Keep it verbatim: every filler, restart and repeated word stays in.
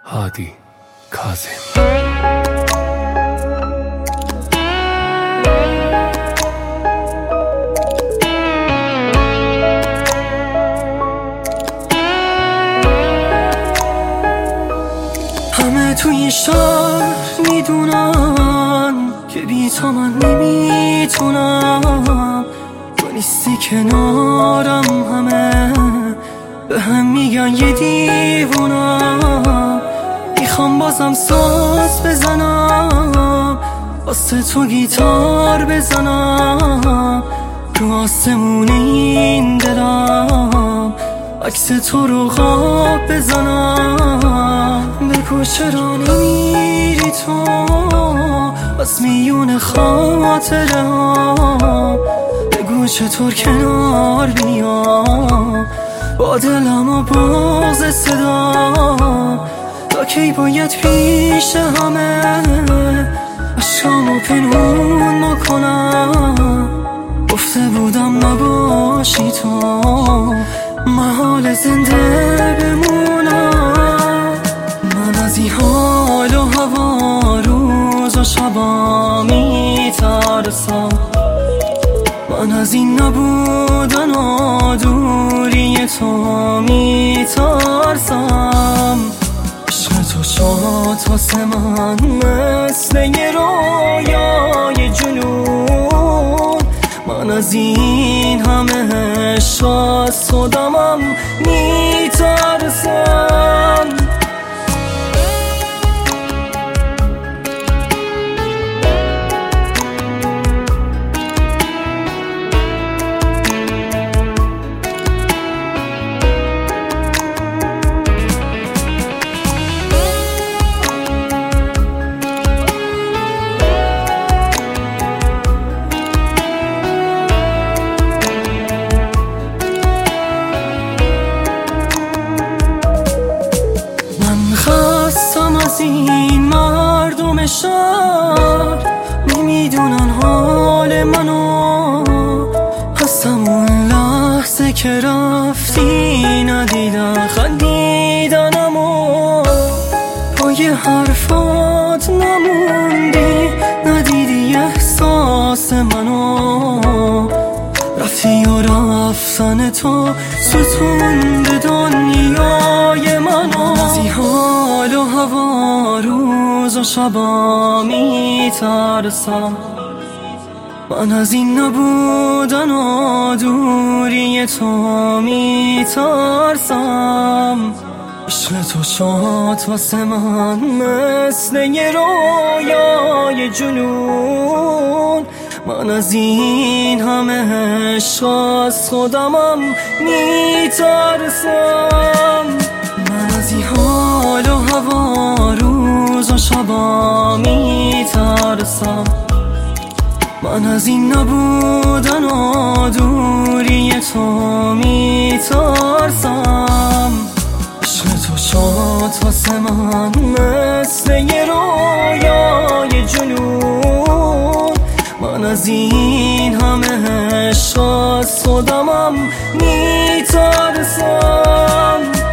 هادی کاظم. همه توی شهر میدونن که بی تو من نمیتونم، تو نیستی کنارم، همه به هم میگن یه دیوونم. میخوام بازم ساز بزنم، واسه تو گیتار بزنم، رو آسمون این دلم عکس تو رو خواب بزنم. بگو چرا نمیری تو از میون خاطره ها، بگو چطور کنار بیام با دلم و باز صدا. تا کی باید پیش همه عشقامو پنهون نکنم، گفته بودم نباشی تو محال زنده بمونم. من از این حال و هوا روز و شبا میترسم، من از این نبودن و دوری تو میترسم. عشق تو شد واسه من مثل یه رویای جنون، من از این همه عشق از خودمم میترسم. از این مردم شهر نمیدونن حال منو، از همون لحظه که رفتی ندیدن خندیدنمو، پای حرفات نموندی، ندیدی احساس منو، رفتی و رفتن تو ستون به دنیای منو. از این حال و هوا روز و شبا میترسم، من از این نبودن و دوری تو میترسم. عشق تو شد واسه من مثل یه رویای جنون، من از این همه عشق از خودمم میترسم. من از این حال و هوا روز و شبا میترسم، من از این نبودن و دوری تو میترسم. عشق تو شد واسه من مثل یه رویای جنون، من از این همه عشق از خودمم میترسم.